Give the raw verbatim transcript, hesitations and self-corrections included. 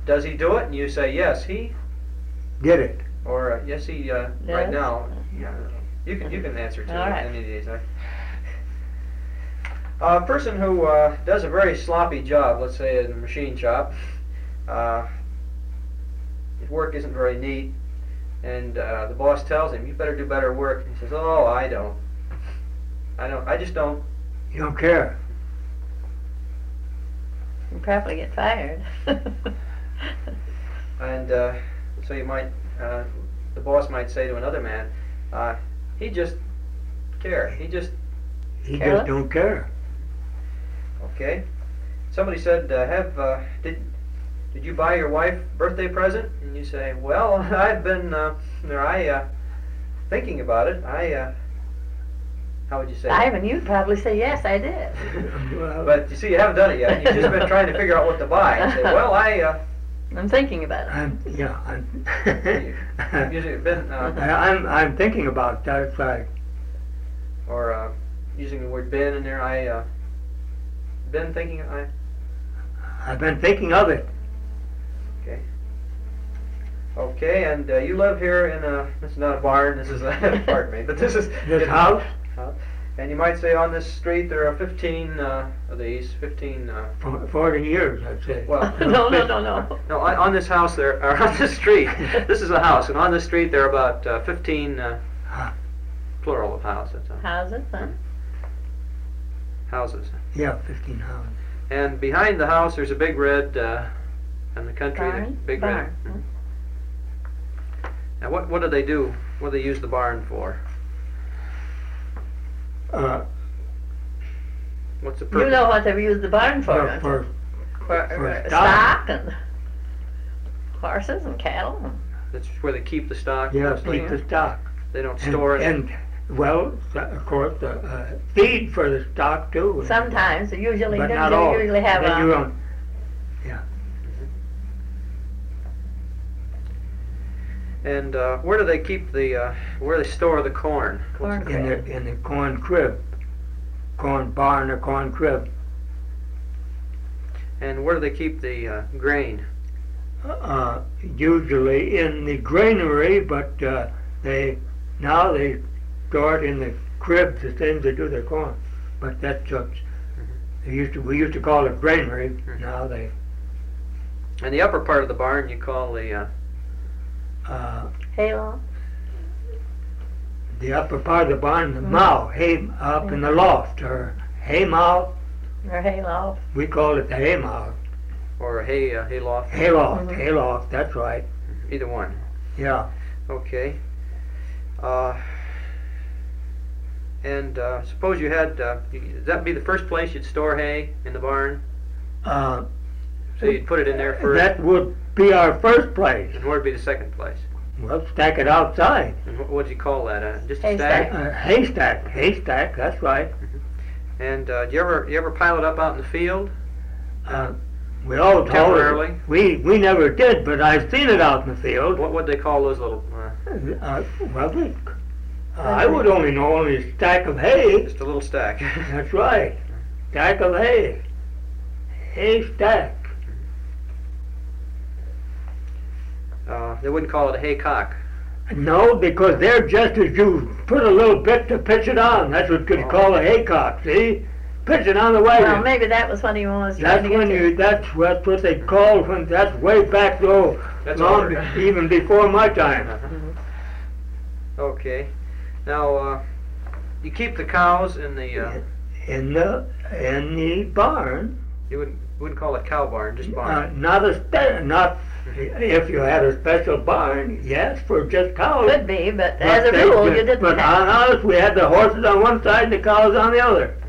does he do it? And you say, yes, he did it. Or uh, yes, he uh, Yes. right now. Yeah, you can you can answer to All it right. any of these. Right? A person who uh, does a very sloppy job, let's say in a machine shop, uh, his work isn't very neat, and uh, the boss tells him, "You better do better work." And he says, "Oh, I don't. I don't. I just don't." You don't care. You probably get fired. And uh, so you might, uh, the boss might say to another man, uh, "He just care. He just He Careless? just don't care. okay." Somebody said, uh, "Have uh, did did you buy your wife a birthday present?" And you say, "Well, I've been uh, there. I uh, thinking about it. I uh, how would you say?" Ivan, you'd probably say, yes, I did. Well, But you see, you haven't done it yet. You've just been trying to figure out what to buy. And say, "Well, I uh, I'm thinking about it. I'm, yeah, I'm, you've usually been uh, I'm, I'm thinking about that. It's like, or uh, using the word been in there. I uh, been thinking. I I've been thinking of it. okay. Okay, and uh, you live here in a. This is not a barn. This is a pardon me, but this is This house, And you might say on this street there are fifteen uh, of these. Fifteen. Uh, for forty years, I'd say. well, no, no, no, no. no. On, on this house there, or on this street. This is a house, and on this street there are about uh, fifteen. Uh, plural of house. That's all. Houses, huh? Houses. Yeah, fifteen houses. And behind the house there's a big red. Uh, in the country, the Barn? big Barn. red. Mhm. Now, what what do they do? What do they use the barn for? Uh, What's the purpose? You know what they use the barn for, for, don't you? for, For, for uh, stock. stock and horses and cattle. and- That's where they keep the stock. yeah, mostly. keep the stock. They don't And, store it. and well, of course, uh, uh, feed for the stock too. Sometimes, usually, but don't not they all. usually have Then you a, don't- And uh, where do they keep the? Uh, where do they store the corn? Corn What's the- in the in the corn crib, corn barn or corn crib. And where do they keep the uh, grain? Uh, usually in the granary, but uh, they now they store it in the cribs the same as they do their corn. But that's uh, they used to we used to call it granary. Mhm. Now they And the upper part of the barn you call the. Uh, uh, halo. the upper part of the barn, the Mhm. mow, hay up in the loft or hay mow. Or halo. We call it the hay mow, or a hay uh, hay loft. hay loft, Mhm. hay loft. That's right. Either one. Yeah. Okay. Uh, and uh, suppose you had. Uh, does that be the first place you'd store hay in the barn? Uh, So you'd put it in there first. that would be our first place. And where'd be the second place? Well, stack it outside. And what would you call that? Uh, just a Haystack. stack. Uh, haystack, haystack. That's right. And uh, do you ever you ever pile it up out in the field? Uh, we always Temporarily? hauled it. We we never did, but I've seen it out in the field. What would they call those little? Uh, Uh, well, we, uh, I would only know only a stack of hay. just a little stack. That's right. Stack of hay. Haystack. Uh, they wouldn't call it a haycock. No, because they're just as you put a little bit to pitch it on. That's what you Oh. call a haycock. See, pitch it on the wagon. Well, maybe that was what he was trying That's to get when to. you. That's what what they called when. That's way back though. That's long older. be- even before my time. Uh-huh. Okay. Now uh, you keep the cows in the. Uh, In the in the barn. you wouldn't wouldn't call it cow barn, just Uh, barn. not a spe- not if you had a special barn. Yes, for just cows. Could be, but But as a they rule, just- you didn't But have. on ours, we had the horses on one side and the cows on the other.